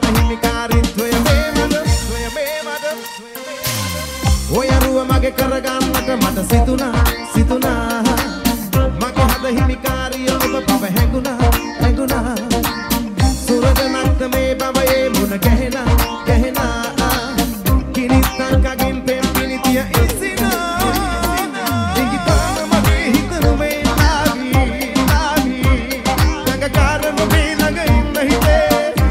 මට හිමිකාරීත්වය මේමද ඔය රුව මගේ කරගන්නට මට සිතුනා මගේ හද හිමිකාරිය ඔබ බව හැඟුණා සුරදනක්ද මේ බවයේ මුණ ගැහෙනා කිරිත්තන් කගින් පෙම් පිනිතිය ඉසිනා දිගිතාන මගේ හිතන මේ ලාවී නගකාරම මේ ළඟ ඉන්න හිතේ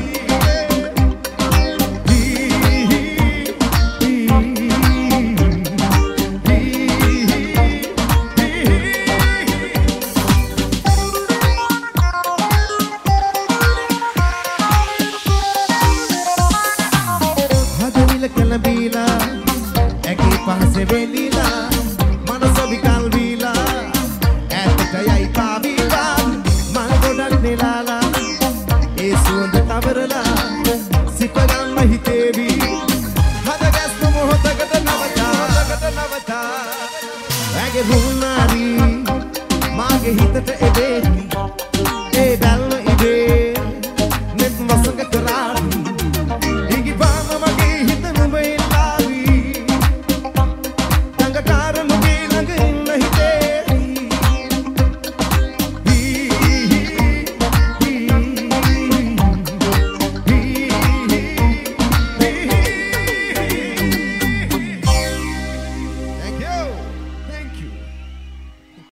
Bila eki pahse velila manaso vikal vila ætata yai pavila man godak nelala e suwanda tawarala sipaganna hitevi hada gasnu mohotakata nawata age runari mage hitata ebe